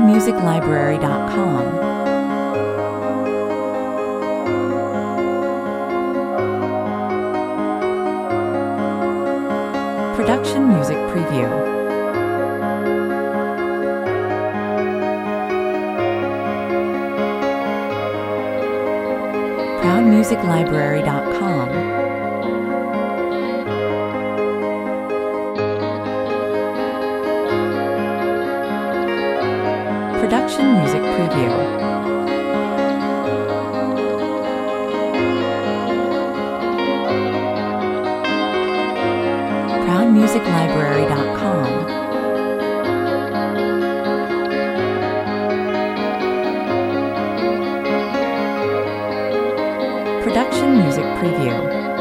ProudMusicLibrary.com. Production Music Preview. ProudMusicLibrary.com. Production Music Preview. ProudMusicLibrary.com. Production Music Preview.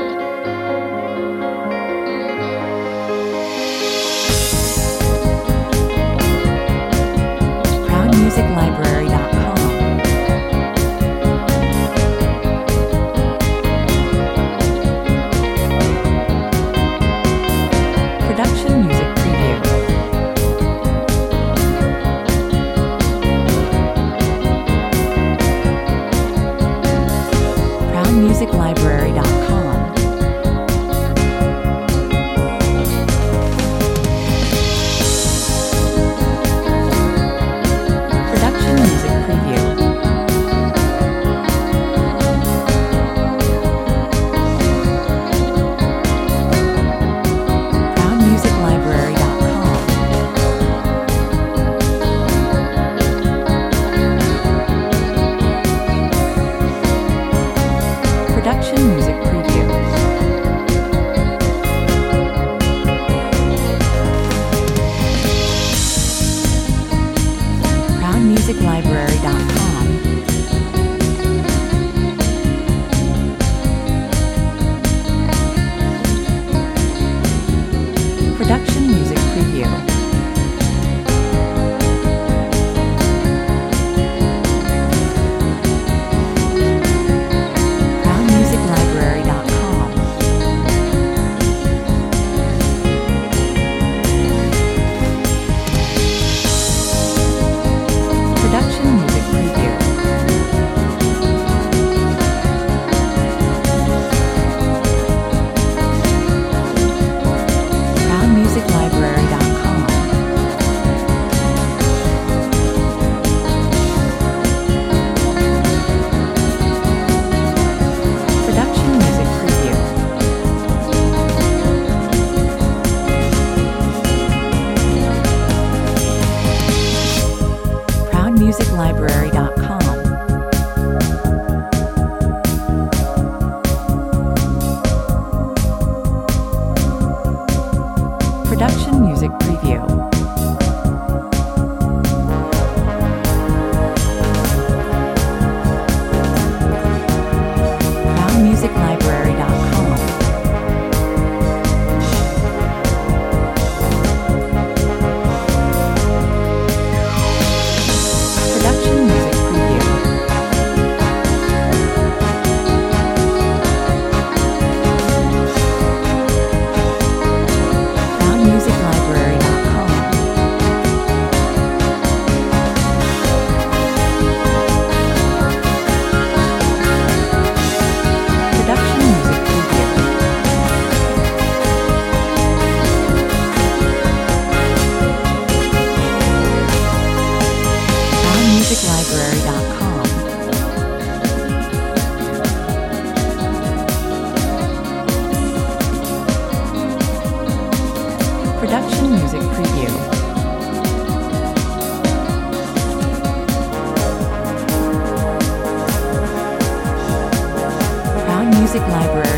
ProudMusicLibrary.com. Production Music Preview. ProudMusicLibrary.com. Production Music Preview. ProudMusicLibrary.com. Production Music Preview. ProudMusicLibrary.com. Production Music Preview. ProudMusicLibrary.com. Production Music Preview. ProudMusicLibrary.com. Production Music Preview. ProudMusicLibrary.com. Production Music Preview. ProudMusicLibrary.com. Production Music Preview. ProudMusicLibrary.com. Production Music Preview. ProudMusicLibrary.com. Production Music Preview. ProudMusicLibrary.